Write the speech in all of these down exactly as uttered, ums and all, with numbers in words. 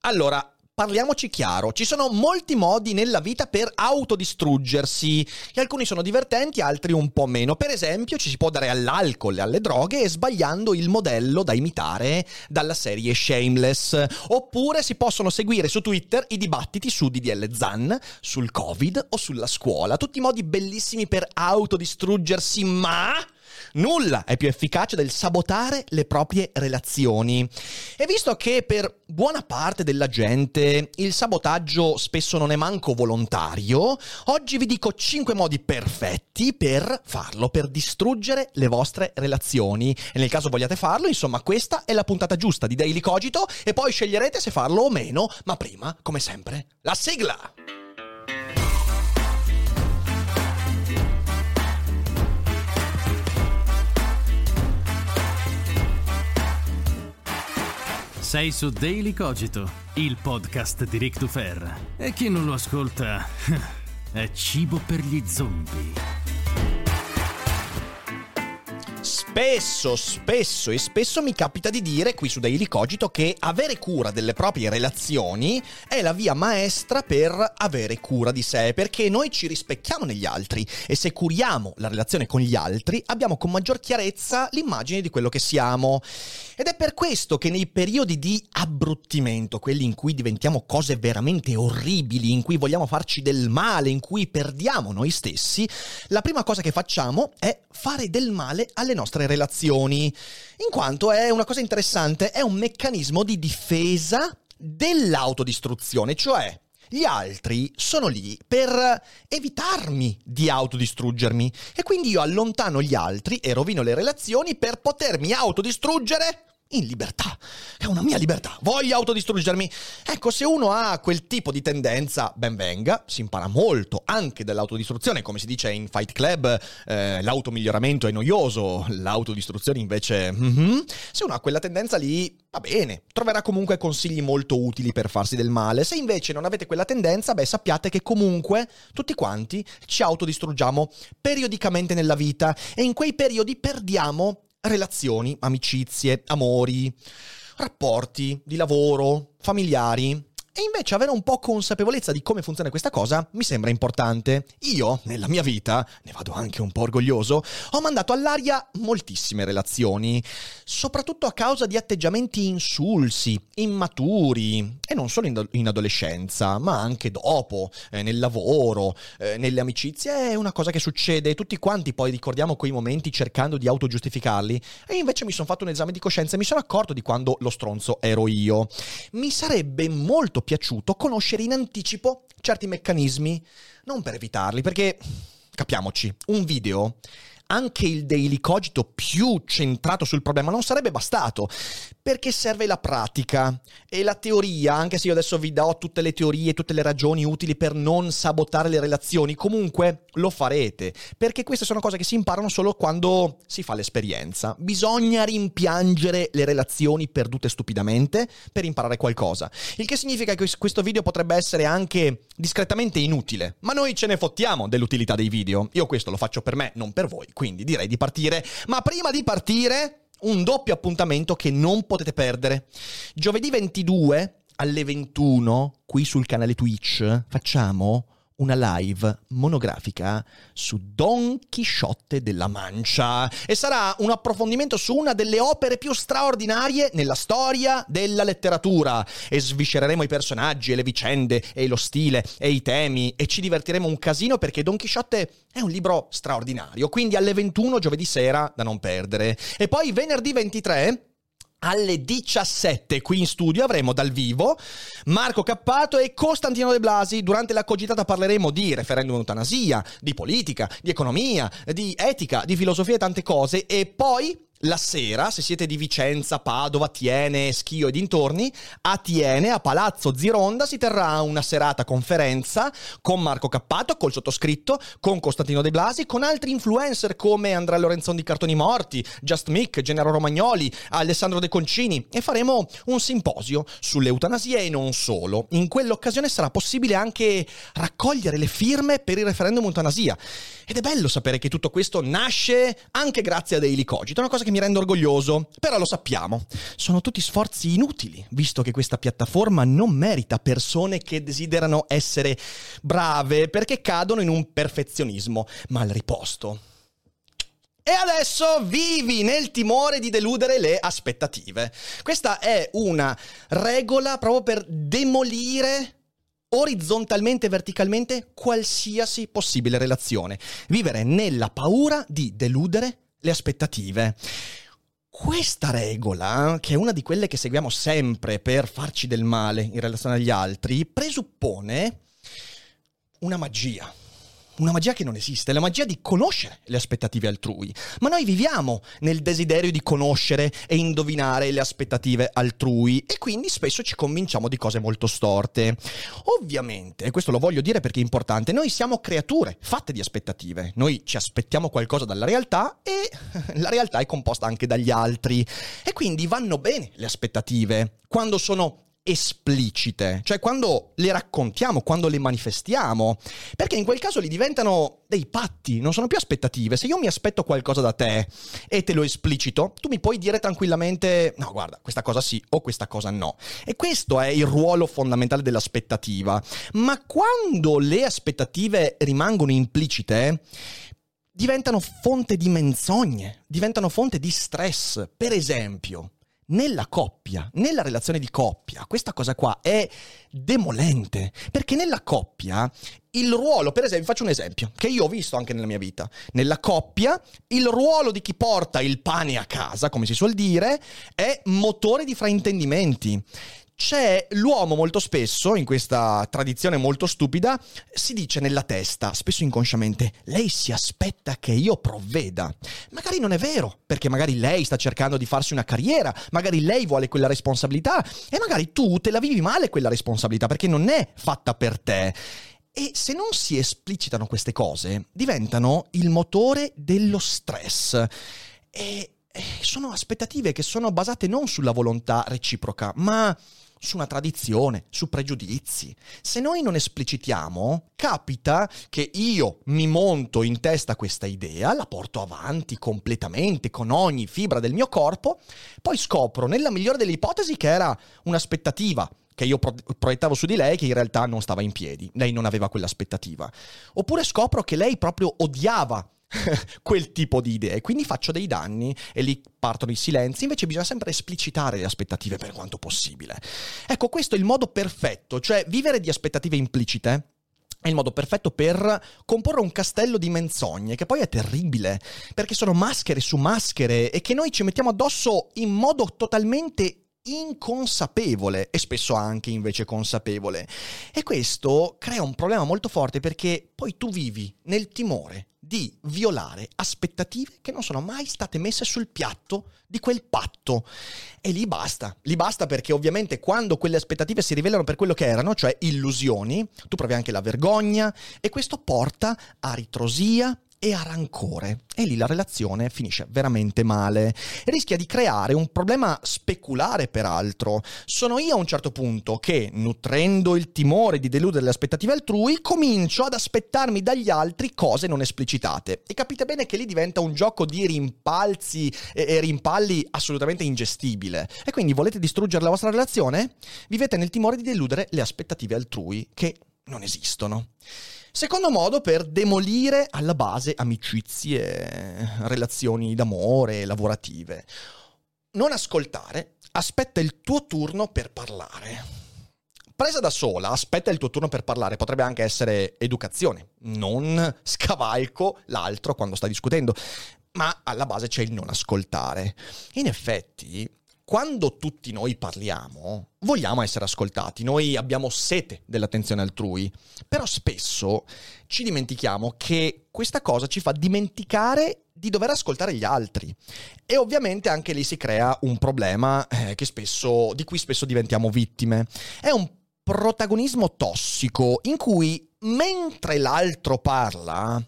Allora, parliamoci chiaro, ci sono molti modi nella vita per autodistruggersi e alcuni sono divertenti, altri un po' meno. Per esempio, ci si può dare all'alcol e alle droghe sbagliando il modello da imitare dalla serie Shameless. Oppure si possono seguire su Twitter i dibattiti su D D L Zan, sul Covid o sulla scuola. Tutti modi bellissimi per autodistruggersi, ma nulla è più efficace del sabotare le proprie relazioni. E visto che per buona parte della gente il sabotaggio spesso non è manco volontario, oggi vi dico cinque modi perfetti per farlo, per distruggere le vostre relazioni. E nel caso vogliate farlo, insomma, questa è la puntata giusta di Daily Cogito e poi sceglierete se farlo o meno, ma prima, come sempre, la sigla! Sei su Daily Cogito, il podcast di Ric Dufer. E chi non lo ascolta è cibo per gli zombie. Spesso, spesso e spesso mi capita di dire qui su Daily Cogito che avere cura delle proprie relazioni è la via maestra per avere cura di sé, perché noi ci rispecchiamo negli altri e se curiamo la relazione con gli altri abbiamo con maggior chiarezza l'immagine di quello che siamo. Ed è per questo che nei periodi di abbruttimento, quelli in cui diventiamo cose veramente orribili, in cui vogliamo farci del male, in cui perdiamo noi stessi, la prima cosa che facciamo è fare del male alle nostre relazioni, in quanto è una cosa interessante, è un meccanismo di difesa dell'autodistruzione, cioè gli altri sono lì per evitarmi di autodistruggermi e quindi io allontano gli altri e rovino le relazioni per potermi autodistruggere in libertà. È una mia libertà, voglio autodistruggermi. Ecco, se uno ha quel tipo di tendenza, ben venga, si impara molto anche dall'autodistruzione, come si dice in Fight Club, eh, l'automiglioramento è noioso, l'autodistruzione invece mm-hmm. Se uno ha quella tendenza lì, va bene, troverà comunque consigli molto utili per farsi del male. Se invece non avete quella tendenza, beh, sappiate che comunque tutti quanti ci autodistruggiamo periodicamente nella vita e in quei periodi perdiamo relazioni, amicizie, amori, rapporti di lavoro, familiari. E invece avere un po' consapevolezza di come funziona questa cosa mi sembra importante. Io, nella mia vita, ne vado anche un po' orgoglioso, ho mandato all'aria moltissime relazioni, soprattutto a causa di atteggiamenti insulsi, immaturi, e non solo in, in adolescenza, ma anche dopo, eh, nel lavoro, eh, nelle amicizie. È una cosa che succede, tutti quanti poi ricordiamo quei momenti cercando di autogiustificarli, e invece mi sono fatto un esame di coscienza e mi sono accorto di quando lo stronzo ero io. Mi sarebbe molto piaciuto conoscere in anticipo certi meccanismi, non per evitarli, perché, capiamoci, un video, anche il Daily Cogito più centrato sul problema, non sarebbe bastato, perché serve la pratica e la teoria. Anche se io adesso vi do tutte le teorie, tutte le ragioni utili per non sabotare le relazioni, comunque lo farete, perché queste sono cose che si imparano solo quando si fa l'esperienza. Bisogna rimpiangere le relazioni perdute stupidamente per imparare qualcosa, il che significa che questo video potrebbe essere anche discretamente inutile, ma noi ce ne fottiamo dell'utilità dei video. Io questo lo faccio per me, non per voi, quindi direi di partire. Ma prima di partire, un doppio appuntamento che non potete perdere. Giovedì ventidue alle ventuno, qui sul canale Twitch, facciamo una live monografica su Don Chisciotte della Mancia e sarà un approfondimento su una delle opere più straordinarie nella storia della letteratura e sviscereremo i personaggi e le vicende e lo stile e i temi e ci divertiremo un casino, perché Don Chisciotte è un libro straordinario. Quindi alle ventuno giovedì sera, da non perdere. E poi venerdì ventitré alle diciassette qui in studio avremo dal vivo Marco Cappato e Costantino De Blasi. Durante la cogitata parleremo di referendum e eutanasia, di politica, di economia, di etica, di filosofia e tante cose. E poi la sera, se siete di Vicenza, Padova, Thiene, Schio e dintorni, a Thiene, a Palazzo Zironda, si terrà una serata conferenza con Marco Cappato, col sottoscritto, con Costantino De Blasi, con altri influencer come Andrea Lorenzon di Cartoni Morti, Just Mick, Gennaro Romagnoli, Alessandro De Concini, e faremo un simposio sull'eutanasia e non solo. In quell'occasione sarà possibile anche raccogliere le firme per il referendum eutanasia. Ed è bello sapere che tutto questo nasce anche grazie a Daily Cogito, una cosa che che mi rende orgoglioso, però lo sappiamo, sono tutti sforzi inutili, visto che questa piattaforma non merita persone che desiderano essere brave perché cadono in un perfezionismo mal riposto. E adesso vivi nel timore di deludere le aspettative. Questa è una regola proprio per demolire orizzontalmente e verticalmente qualsiasi possibile relazione. Vivere nella paura di deludere le aspettative. Questa regola, che è una di quelle che seguiamo sempre per farci del male in relazione agli altri, presuppone una magia. Una magia che non esiste, la magia di conoscere le aspettative altrui. Ma noi viviamo nel desiderio di conoscere e indovinare le aspettative altrui e quindi spesso ci convinciamo di cose molto storte. Ovviamente, e questo lo voglio dire perché è importante, noi siamo creature fatte di aspettative. Noi ci aspettiamo qualcosa dalla realtà e la realtà è composta anche dagli altri. E quindi vanno bene le aspettative quando sono esplicite, cioè quando le raccontiamo, quando le manifestiamo, perché in quel caso li diventano dei patti, non sono più aspettative. Se io mi aspetto qualcosa da te e te lo esplicito, tu mi puoi dire tranquillamente no, guarda, questa cosa sì o questa cosa no. E questo è il ruolo fondamentale dell'aspettativa. Ma quando le aspettative rimangono implicite, diventano fonte di menzogne, diventano fonte di stress. Per esempio, nella coppia, nella relazione di coppia, questa cosa qua è demolente, perché nella coppia il ruolo, per esempio, faccio un esempio che io ho visto anche nella mia vita, nella coppia il ruolo di chi porta il pane a casa, come si suol dire, è motore di fraintendimenti. C'è l'uomo molto spesso, in questa tradizione molto stupida, si dice nella testa, spesso inconsciamente, lei si aspetta che io provveda. Magari non è vero, perché magari lei sta cercando di farsi una carriera, magari lei vuole quella responsabilità e magari tu te la vivi male quella responsabilità perché non è fatta per te. E se non si esplicitano queste cose, diventano il motore dello stress. E sono aspettative che sono basate non sulla volontà reciproca, ma su una tradizione, su pregiudizi. Se noi non esplicitiamo, capita che io mi monto in testa questa idea, la porto avanti completamente con ogni fibra del mio corpo, poi scopro, nella migliore delle ipotesi, che era un'aspettativa che io pro- proiettavo su di lei, che in realtà non stava in piedi. Lei non aveva quell'aspettativa. Oppure scopro che lei proprio odiava quel tipo di idee, quindi faccio dei danni e lì partono i silenzi. Invece bisogna sempre esplicitare le aspettative per quanto possibile. Ecco, questo è il modo perfetto, cioè vivere di aspettative implicite è il modo perfetto per comporre un castello di menzogne, che poi è terribile, perché sono maschere su maschere e che noi ci mettiamo addosso in modo totalmente inconsapevole e spesso anche invece consapevole. E questo crea un problema molto forte, perché poi tu vivi nel timore di violare aspettative che non sono mai state messe sul piatto di quel patto. E lì basta, lì basta, perché ovviamente quando quelle aspettative si rivelano per quello che erano, cioè illusioni, tu provi anche la vergogna e questo porta a ritrosia e a rancore, e lì la relazione finisce veramente male e rischia di creare un problema speculare. Peraltro sono io a un certo punto che, nutrendo il timore di deludere le aspettative altrui, comincio ad aspettarmi dagli altri cose non esplicitate, e capite bene che lì diventa un gioco di rimpalzi e, e rimpalli assolutamente ingestibile. E quindi volete distruggere la vostra relazione? Vivete nel timore di deludere le aspettative altrui che non esistono. Secondo modo per demolire alla base amicizie, relazioni d'amore, lavorative. Non ascoltare, aspetta il tuo turno per parlare. Presa da sola, aspetta il tuo turno per parlare, potrebbe anche essere educazione. Non scavalco l'altro quando sta discutendo, ma alla base c'è il non ascoltare. In effetti, quando tutti noi parliamo, vogliamo essere ascoltati, noi abbiamo sete dell'attenzione altrui, però spesso ci dimentichiamo che questa cosa ci fa dimenticare di dover ascoltare gli altri. E ovviamente anche lì si crea un problema eh, che spesso, di cui spesso diventiamo vittime. È un protagonismo tossico in cui, mentre l'altro parla,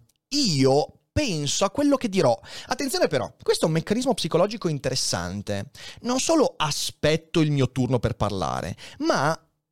io penso a quello che dirò. Attenzione però, questo è un meccanismo psicologico interessante. Non solo aspetto il mio turno per parlare, ma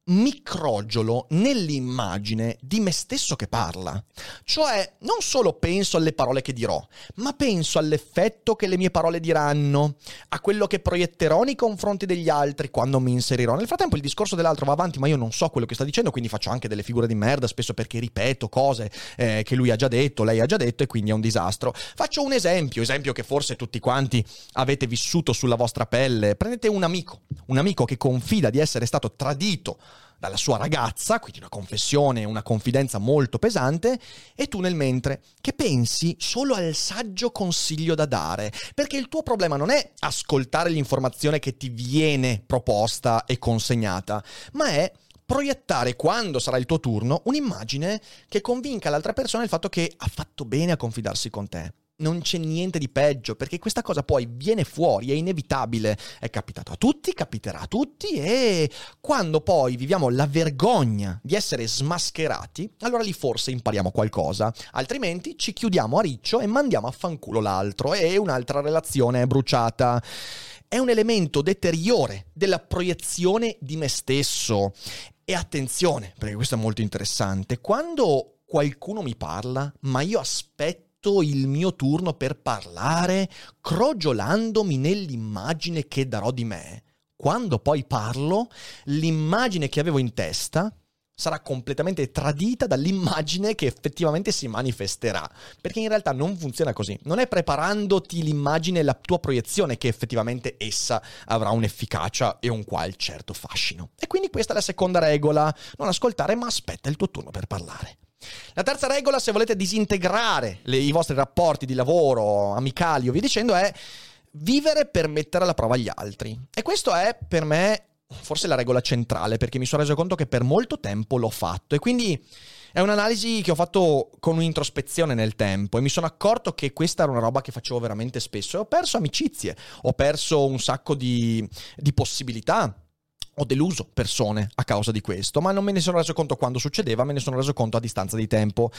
mi crogiolo nell'immagine di me stesso che parla. Cioè, non solo penso alle parole che dirò, ma penso all'effetto che le mie parole diranno, a quello che proietterò nei confronti degli altri quando mi inserirò. Nel frattempo il discorso dell'altro va avanti, ma io non so quello che sta dicendo, quindi faccio anche delle figure di merda, spesso perché ripeto cose eh, che lui ha già detto, lei ha già detto, e quindi è un disastro. Faccio un esempio, esempio che forse tutti quanti avete vissuto sulla vostra pelle. Prendete un amico, un amico che confida di essere stato tradito dalla sua ragazza, quindi una confessione, una confidenza molto pesante, e tu nel mentre che pensi solo al saggio consiglio da dare, perché il tuo problema non è ascoltare l'informazione che ti viene proposta e consegnata, ma è proiettare, quando sarà il tuo turno, un'immagine che convinca l'altra persona del fatto che ha fatto bene a confidarsi con te. Non c'è niente di peggio, perché questa cosa poi viene fuori, è inevitabile, è capitato a tutti, capiterà a tutti, e quando poi viviamo la vergogna di essere smascherati, allora lì forse impariamo qualcosa, altrimenti ci chiudiamo a riccio e mandiamo a fanculo l'altro e un'altra relazione è bruciata. È un elemento deteriore della proiezione di me stesso. E attenzione, perché questo è molto interessante, quando qualcuno mi parla, ma io aspetto il mio turno per parlare, crogiolandomi nell'immagine che darò di me, quando poi parlo, l'immagine che avevo in testa sarà completamente tradita dall'immagine che effettivamente si manifesterà, perché in realtà non funziona così. Non è preparandoti l'immagine e la tua proiezione che effettivamente essa avrà un'efficacia e un qual certo fascino. E quindi questa è la seconda regola: non ascoltare, ma aspetta il tuo turno per parlare. La terza regola, se volete disintegrare le, i vostri rapporti di lavoro, amicali o via dicendo, è vivere per mettere alla prova gli altri. E questo è per me forse la regola centrale, perché mi sono reso conto che per molto tempo l'ho fatto, e quindi è un'analisi che ho fatto con un'introspezione nel tempo, e mi sono accorto che questa era una roba che facevo veramente spesso, e ho perso amicizie, ho perso un sacco di, di possibilità. Ho deluso persone a causa di questo, ma non me ne sono reso conto quando succedeva, me ne sono reso conto a distanza di tempo.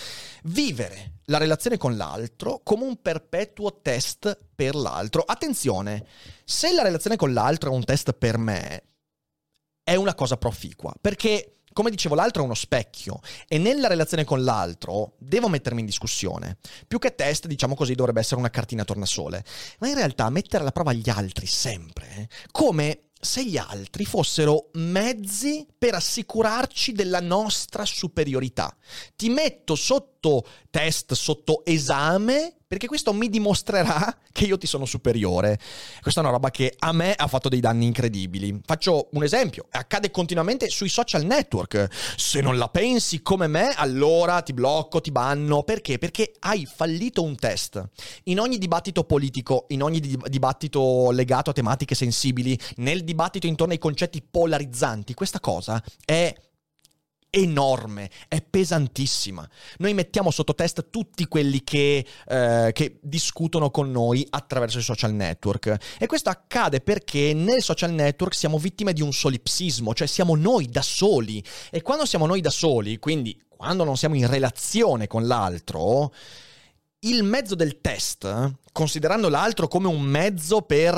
Vivere la relazione con l'altro come un perpetuo test per l'altro. Attenzione, se la relazione con l'altro è un test per me, è una cosa proficua, perché, come dicevo, l'altro è uno specchio, e nella relazione con l'altro devo mettermi in discussione. Più che test, diciamo così, dovrebbe essere una cartina tornasole. Ma in realtà mettere alla prova gli altri sempre, come se gli altri fossero mezzi per assicurarci della nostra superiorità. Ti metto sotto test, sotto esame, perché questo mi dimostrerà che io ti sono superiore. Questa è una roba che a me ha fatto dei danni incredibili. Faccio un esempio: accade continuamente sui social network. Se non la pensi come me, allora ti blocco, ti banno. Perché? Perché hai fallito un test. In ogni dibattito politico, in ogni dibattito legato a tematiche sensibili, nel dibattito intorno ai concetti polarizzanti, questa cosa è enorme, è pesantissima. Noi mettiamo sotto test tutti quelli che, eh, che discutono con noi attraverso i social network, e questo accade perché nel social network siamo vittime di un solipsismo, cioè siamo noi da soli, e quando siamo noi da soli, quindi quando non siamo in relazione con l'altro, il mezzo del test, considerando l'altro come un mezzo per,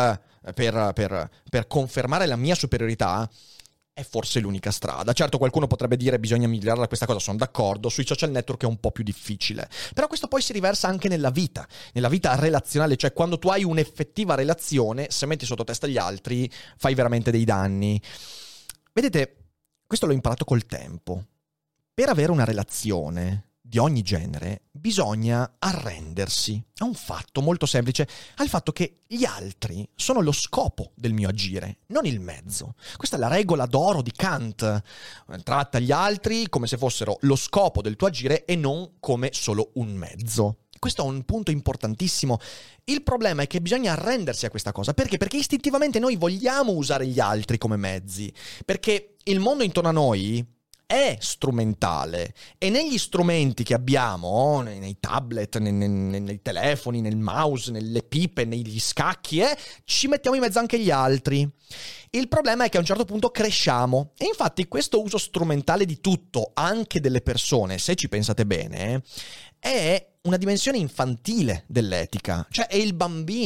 per, per, per confermare la mia superiorità, è forse l'unica strada. Certo, qualcuno potrebbe dire bisogna migliorare questa cosa, sono d'accordo, sui social network è un po' più difficile, però questo poi si riversa anche nella vita, nella vita relazionale, cioè quando tu hai un'effettiva relazione, se metti sotto testa gli altri, fai veramente dei danni. Vedete, questo l'ho imparato col tempo. Per avere una relazione di ogni genere bisogna arrendersi a un fatto molto semplice, al fatto che gli altri sono lo scopo del mio agire, non il mezzo. Questa è la regola d'oro di Kant: tratta gli altri come se fossero lo scopo del tuo agire e non come solo un mezzo. Questo è un punto importantissimo. Il problema è che bisogna arrendersi a questa cosa. Perché? Perché istintivamente noi vogliamo usare gli altri come mezzi, perché il mondo intorno a noi è strumentale, e negli strumenti che abbiamo, nei, nei tablet, nei, nei, nei telefoni, nel mouse, nelle pipe, negli scacchi, eh, ci mettiamo in mezzo anche gli altri. Il problema è che a un certo punto cresciamo, e infatti questo uso strumentale di tutto, anche delle persone, se ci pensate bene, è una dimensione infantile dell'etica, cioè è il bambino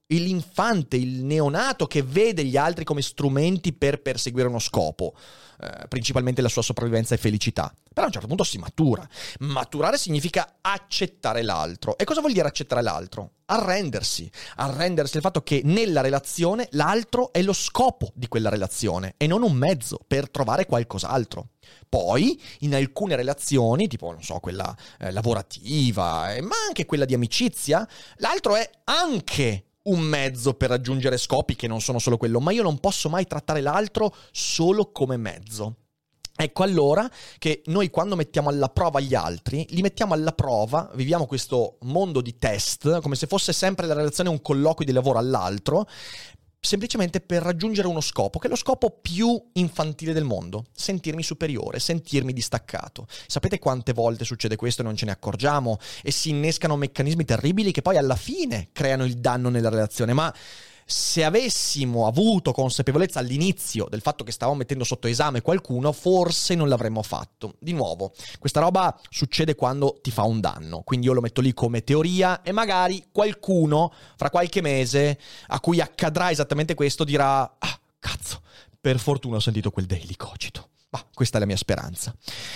l'infante, il neonato che vede gli altri come strumenti per perseguire uno scopo, eh, principalmente la sua sopravvivenza e felicità. Però a un certo punto si matura. Maturare significa accettare l'altro. E cosa vuol dire accettare l'altro? Arrendersi. Arrendersi al fatto che nella relazione l'altro è lo scopo di quella relazione e non un mezzo per trovare qualcos'altro. Poi, in alcune relazioni, tipo, non so, quella eh, lavorativa, eh, ma anche quella di amicizia, l'altro è anche un mezzo per raggiungere scopi che non sono solo quello, ma io non posso mai trattare l'altro solo come mezzo. Ecco allora che noi quando mettiamo alla prova gli altri, li mettiamo alla prova, viviamo questo mondo di test, come se fosse sempre la relazione un colloquio di lavoro all'altro, semplicemente per raggiungere uno scopo, che è lo scopo più infantile del mondo: sentirmi superiore, sentirmi distaccato. Sapete quante volte succede questo e non ce ne accorgiamo? E si innescano meccanismi terribili che poi alla fine creano il danno nella relazione. Ma se avessimo avuto consapevolezza all'inizio del fatto che stavamo mettendo sotto esame qualcuno, forse non l'avremmo fatto. Di nuovo, questa roba succede quando ti fa un danno, quindi io lo metto lì come teoria e magari qualcuno fra qualche mese a cui accadrà esattamente questo dirà: ah, cazzo, per fortuna ho sentito quel Daily Cogito. Ma questa è la mia speranza.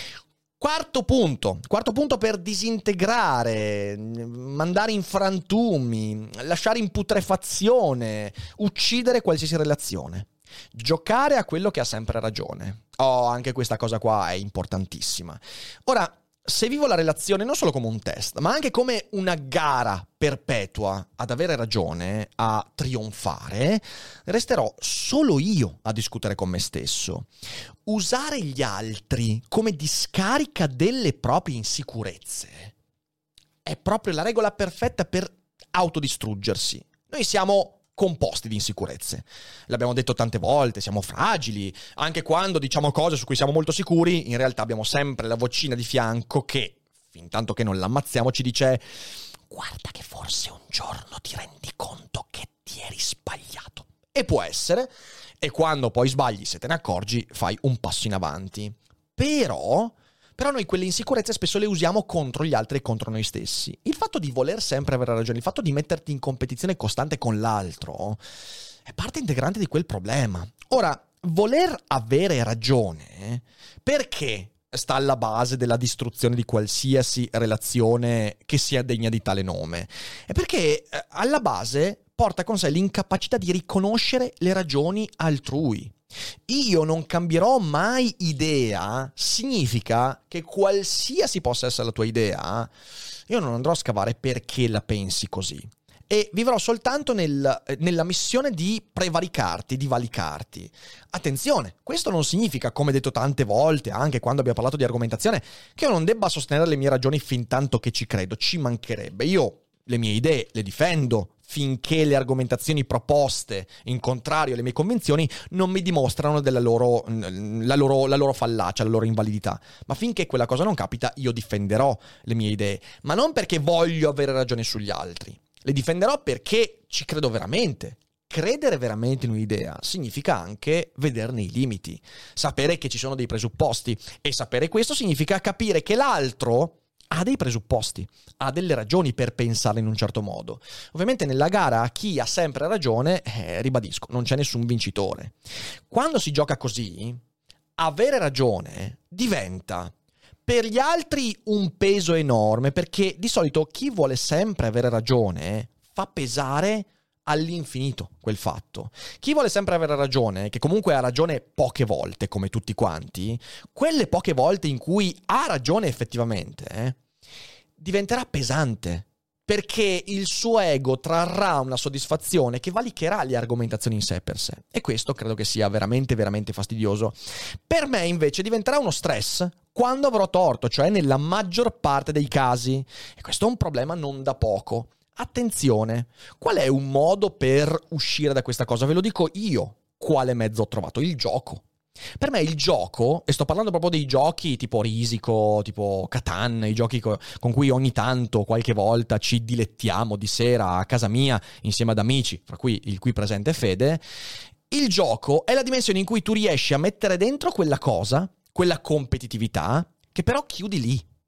Quarto punto, quarto punto per disintegrare, mandare in frantumi, lasciare in putrefazione, uccidere qualsiasi relazione. Giocare a quello che ha sempre ragione. Oh, anche questa cosa qua è importantissima. Ora, se vivo la relazione non solo come un test, ma anche come una gara perpetua ad avere ragione, a trionfare, resterò solo io a discutere con me stesso. Usare gli altri come discarica delle proprie insicurezze è proprio la regola perfetta per autodistruggersi. Noi siamo composti di insicurezze. L'abbiamo detto tante volte, siamo fragili. Anche quando diciamo cose su cui siamo molto sicuri, in realtà abbiamo sempre la vocina di fianco che, fin tanto che non l'ammazziamo, ci dice: guarda che forse un giorno ti rendi conto che ti eri sbagliato. E può essere, e quando poi sbagli, se te ne accorgi, fai un passo in avanti. Però... Però noi quelle insicurezze spesso le usiamo contro gli altri e contro noi stessi. Il fatto di voler sempre avere ragione, il fatto di metterti in competizione costante con l'altro, è parte integrante di quel problema. Ora, voler avere ragione, perché sta alla base della distruzione di qualsiasi relazione che sia degna di tale nome? È perché eh, alla base porta con sé l'incapacità di riconoscere le ragioni altrui. Io non cambierò mai idea significa che qualsiasi possa essere la tua idea, io non andrò a scavare perché la pensi così. E vivrò soltanto nel, nella missione di prevaricarti, di valicarti. Attenzione, questo non significa, come detto tante volte, anche quando abbiamo parlato di argomentazione, che io non debba sostenere le mie ragioni fin tanto che ci credo, ci mancherebbe. Io le mie idee le difendo finché le argomentazioni proposte in contrario alle mie convinzioni non mi dimostrano della loro, la loro, la loro fallacia, la loro invalidità. Ma finché quella cosa non capita, io difenderò le mie idee, ma non perché voglio avere ragione sugli altri. Le difenderò perché ci credo veramente. Credere veramente in un'idea significa anche vederne i limiti, sapere che ci sono dei presupposti, e sapere questo significa capire che l'altro ha dei presupposti, ha delle ragioni per pensarla in un certo modo. Ovviamente nella gara chi ha sempre ragione, eh, ribadisco, non c'è nessun vincitore. Quando si gioca così, avere ragione diventa per gli altri un peso enorme, perché di solito chi vuole sempre avere ragione fa pesare all'infinito quel fatto. Chi vuole sempre avere ragione, che comunque ha ragione poche volte, come tutti quanti, quelle poche volte in cui ha ragione effettivamente, eh, diventerà pesante, perché il suo ego trarrà una soddisfazione che valicherà le argomentazioni in sé per sé. E questo credo che sia veramente, veramente fastidioso. Per me, invece, diventerà uno stress quando avrò torto, cioè nella maggior parte dei casi. E questo è un problema non da poco. Attenzione, qual è un modo per uscire da questa cosa? Ve lo dico io, quale mezzo ho trovato? Il gioco. Per me il gioco, e sto parlando proprio dei giochi tipo Risico, tipo Catan, i giochi co- con cui ogni tanto, qualche volta, ci dilettiamo di sera a casa mia insieme ad amici, fra cui il qui presente Fede. Il gioco è la dimensione in cui tu riesci a mettere dentro quella cosa, quella competitività, che però chiudi lì.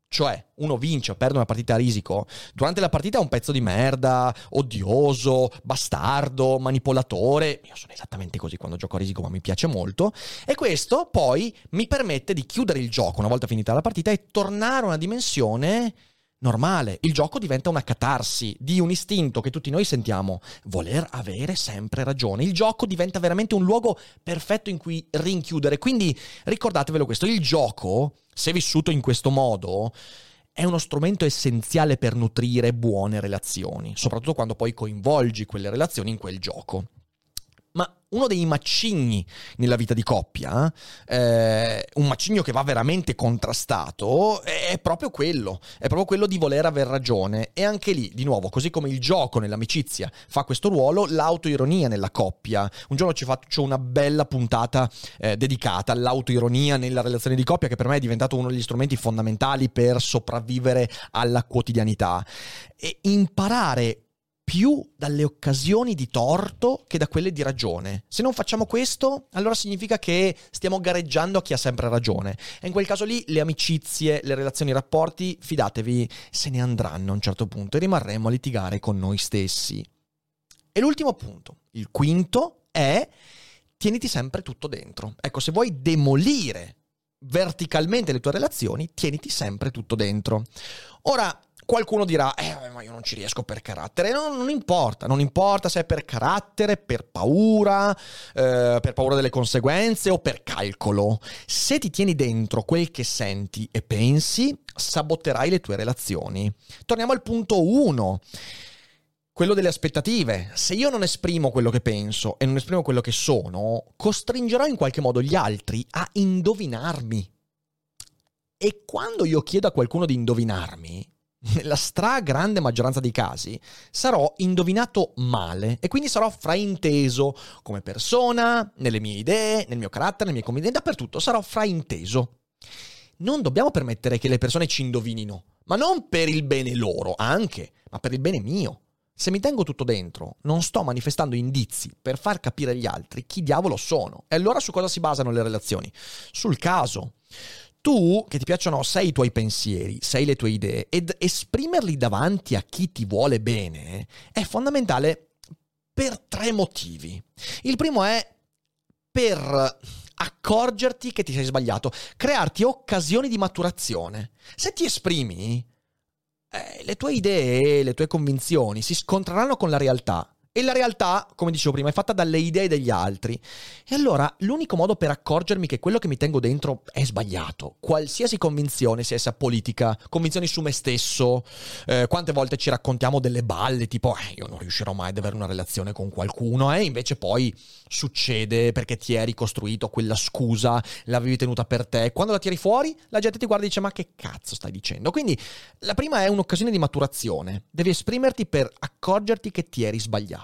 Cioè, uno vince o perde una partita a risico, durante la partita è un pezzo di merda, odioso, bastardo, manipolatore. Io sono esattamente così quando gioco a risico, ma mi piace molto. E questo poi mi permette di chiudere il gioco una volta finita la partita e tornare a una dimensione normale. Il gioco diventa una catarsi di un istinto che tutti noi sentiamo, voler avere sempre ragione. Il gioco diventa veramente un luogo perfetto in cui rinchiudere. Quindi ricordatevelo questo, il gioco, se vissuto in questo modo, è uno strumento essenziale per nutrire buone relazioni, soprattutto quando poi coinvolgi quelle relazioni in quel gioco. Ma uno dei macigni nella vita di coppia, eh, un macigno che va veramente contrastato, è proprio quello, è proprio quello di voler aver ragione. E anche lì, di nuovo, così come il gioco nell'amicizia fa questo ruolo, l'autoironia nella coppia. Un giorno ci faccio una bella puntata eh, dedicata all'autoironia nella relazione di coppia, che per me è diventato uno degli strumenti fondamentali per sopravvivere alla quotidianità. E imparare più dalle occasioni di torto che da quelle di ragione. Se non facciamo questo, allora significa che stiamo gareggiando a chi ha sempre ragione. E in quel caso lì le amicizie, le relazioni, i rapporti, fidatevi, se ne andranno a un certo punto e rimarremo a litigare con noi stessi. E l'ultimo punto, il quinto, è tieniti sempre tutto dentro. Ecco, se vuoi demolire verticalmente le tue relazioni, tieniti sempre tutto dentro. Ora, qualcuno dirà, eh, ma io non ci riesco per carattere. No, non importa, non importa se è per carattere, per paura, eh, per paura delle conseguenze o per calcolo. Se ti tieni dentro quel che senti e pensi, saboterai le tue relazioni. Torniamo al punto uno, quello delle aspettative. Se io non esprimo quello che penso e non esprimo quello che sono, costringerò in qualche modo gli altri a indovinarmi. E quando io chiedo a qualcuno di indovinarmi, nella stragrande maggioranza dei casi sarò indovinato male e quindi sarò frainteso come persona, nelle mie idee, nel mio carattere, nelle mie convinzioni, dappertutto sarò frainteso. Non dobbiamo permettere che le persone ci indovinino, ma non per il bene loro, anche, ma per il bene mio. Se mi tengo tutto dentro, non sto manifestando indizi per far capire agli altri chi diavolo sono. E allora su cosa si basano le relazioni? Sul caso. Tu, che ti piacciono, sei i tuoi pensieri, sei le tue idee, ed esprimerli davanti a chi ti vuole bene è fondamentale per tre motivi. Il primo è per accorgerti che ti sei sbagliato, crearti occasioni di maturazione. Se ti esprimi, eh, le tue idee, le tue convinzioni si scontreranno con la realtà. E la realtà, come dicevo prima, è fatta dalle idee degli altri. E allora l'unico modo per accorgermi che quello che mi tengo dentro è sbagliato, qualsiasi convinzione, sia essa politica, convinzioni su me stesso, eh, quante volte ci raccontiamo delle balle, tipo eh, io non riuscirò mai ad avere una relazione con qualcuno, e eh, invece poi succede perché ti eri costruito quella scusa, l'avevi tenuta per te. Quando la tiri fuori, la gente ti guarda e dice ma che cazzo stai dicendo? Quindi la prima è un'occasione di maturazione. Devi esprimerti per accorgerti che ti eri sbagliato.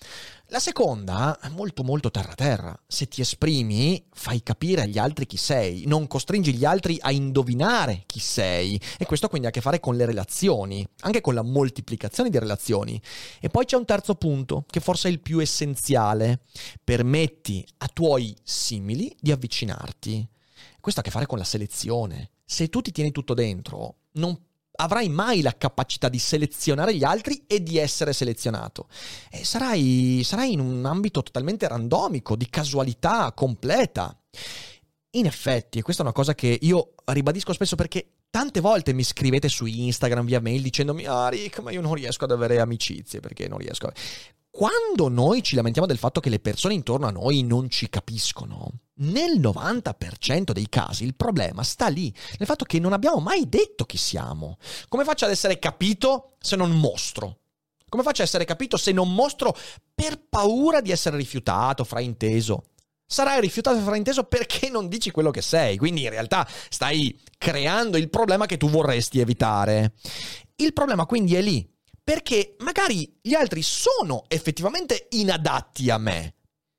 La seconda è molto molto terra terra. Se ti esprimi, fai capire agli altri chi sei, non costringi gli altri a indovinare chi sei, e questo quindi ha a che fare con le relazioni, anche con la moltiplicazione di relazioni. E poi c'è un terzo punto, che forse è il più essenziale: permetti a tuoi simili di avvicinarti. Questo ha a che fare con la selezione. Se tu ti tieni tutto dentro, non avrai mai la capacità di selezionare gli altri e di essere selezionato. E sarai, sarai in un ambito totalmente randomico, di casualità completa. In effetti, e questa è una cosa che io ribadisco spesso, perché tante volte mi scrivete su Instagram via mail dicendomi ah Rick, ma io non riesco ad avere amicizie, perché non riesco a... Quando noi ci lamentiamo del fatto che le persone intorno a noi non ci capiscono, nel novanta per cento dei casi il problema sta lì, nel fatto che non abbiamo mai detto chi siamo. Come faccio ad essere capito se non mostro? Come faccio ad essere capito se non mostro per paura di essere rifiutato, frainteso? Sarai rifiutato e frainteso perché non dici quello che sei, quindi in realtà stai creando il problema che tu vorresti evitare. Il problema quindi è lì, perché magari gli altri sono effettivamente inadatti a me,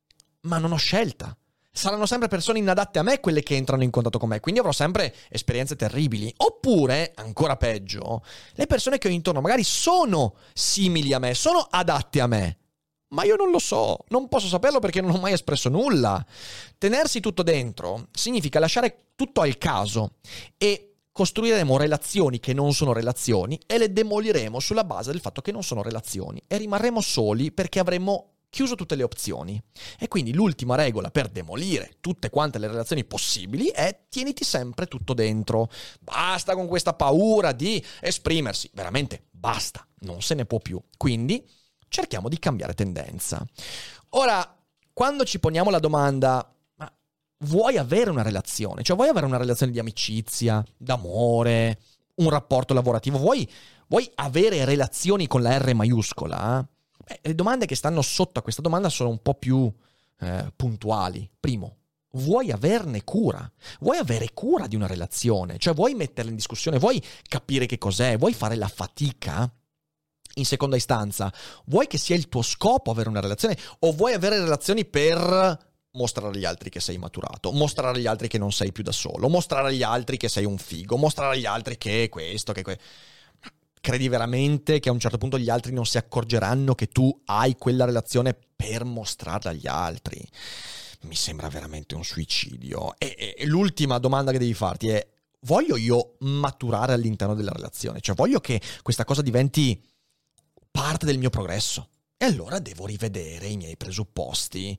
ma non ho scelta. Saranno sempre persone inadatte a me quelle che entrano in contatto con me, quindi avrò sempre esperienze terribili. Oppure, ancora peggio, le persone che ho intorno magari sono simili a me, sono adatte a me, ma io non lo so, non posso saperlo perché non ho mai espresso nulla. Tenersi tutto dentro significa lasciare tutto al caso e costruiremo relazioni che non sono relazioni e le demoliremo sulla base del fatto che non sono relazioni e rimarremo soli perché avremo chiuso tutte le opzioni. E quindi l'ultima regola per demolire tutte quante le relazioni possibili è: tieniti sempre tutto dentro. Basta con questa paura di esprimersi. Veramente basta, non se ne può più. Quindi cerchiamo di cambiare tendenza. Ora, quando ci poniamo la domanda: ma vuoi avere una relazione? Cioè vuoi avere una relazione di amicizia, d'amore, un rapporto lavorativo? Vuoi, vuoi avere relazioni con la R maiuscola? Beh, le domande che stanno sotto a questa domanda sono un po' più eh, puntuali. Primo, vuoi averne cura? Vuoi avere cura di una relazione? Cioè vuoi metterla in discussione? Vuoi capire che cos'è? Vuoi fare la fatica? In seconda istanza, vuoi che sia il tuo scopo avere una relazione o vuoi avere relazioni per mostrare agli altri che sei maturato, mostrare agli altri che non sei più da solo, mostrare agli altri che sei un figo, mostrare agli altri che questo, che questo? Credi veramente che a un certo punto gli altri non si accorgeranno che tu hai quella relazione per mostrarla agli altri? Mi sembra veramente un suicidio. E, e l'ultima domanda che devi farti è: voglio io maturare all'interno della relazione? Cioè voglio che questa cosa diventi parte del mio progresso? E allora devo rivedere i miei presupposti.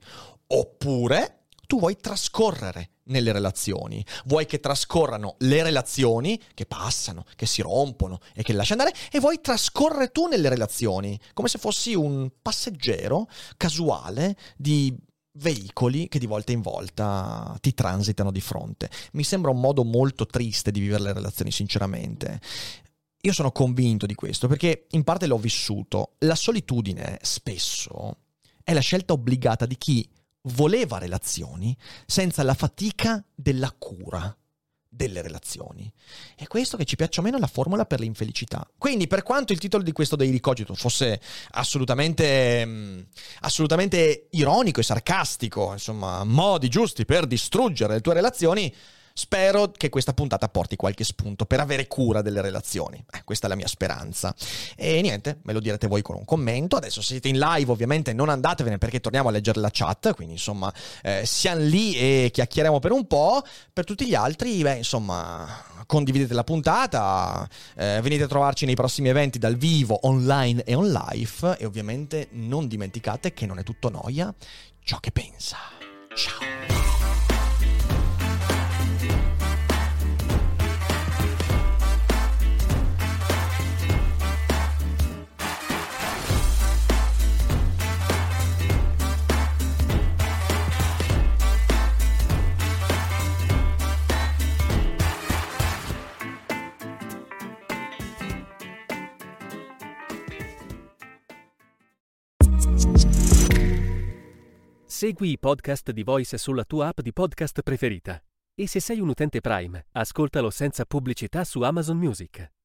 Oppure tu vuoi trascorrere nelle relazioni, vuoi che trascorrano le relazioni che passano, che si rompono e che lasci andare, e vuoi trascorrere tu nelle relazioni come se fossi un passeggero casuale di veicoli che di volta in volta ti transitano di fronte. Mi sembra un modo molto triste di vivere le relazioni, sinceramente. Io sono convinto di questo perché in parte l'ho vissuto. La solitudine spesso è la scelta obbligata di chi voleva relazioni senza la fatica della cura delle relazioni. È questo che ci piaccia o meno la formula per l'infelicità. Quindi, per quanto il titolo di questo Daily Cogito fosse assolutamente mh, assolutamente ironico e sarcastico, insomma, modi giusti per distruggere le tue relazioni, spero che questa puntata porti qualche spunto per avere cura delle relazioni. Eh, questa è la mia speranza. E niente, me lo direte voi con un commento. Adesso se siete in live ovviamente non andatevene perché torniamo a leggere la chat, quindi insomma eh, siamo lì e chiacchieriamo per un po'. Per tutti gli altri, beh insomma, condividete la puntata, eh, venite a trovarci nei prossimi eventi dal vivo, online e on live, e ovviamente non dimenticate che non è tutto noia ciò che pensa. Ciao! Segui i podcast di Voice sulla tua app di podcast preferita. E se sei un utente Prime, ascoltalo senza pubblicità su Amazon Music.